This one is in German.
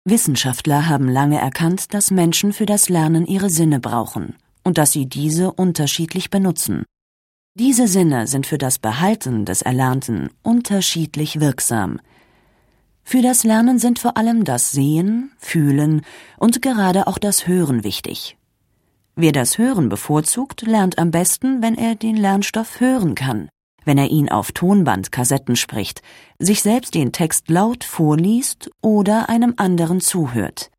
Wissenschaftler haben lange erkannt, dass Menschen für das Lernen ihre Sinne brauchen und dass sie diese unterschiedlich benutzen. Diese Sinne sind für das Behalten des Erlernten unterschiedlich wirksam. Für das Lernen sind vor allem das Sehen, Fühlen und gerade auch das Hören wichtig. Wer das Hören bevorzugt, lernt am besten, wenn er den Lernstoff hören kann, wenn er ihn auf Tonbandkassetten spricht, sich selbst den Text laut vorliest oder einem anderen zuhört.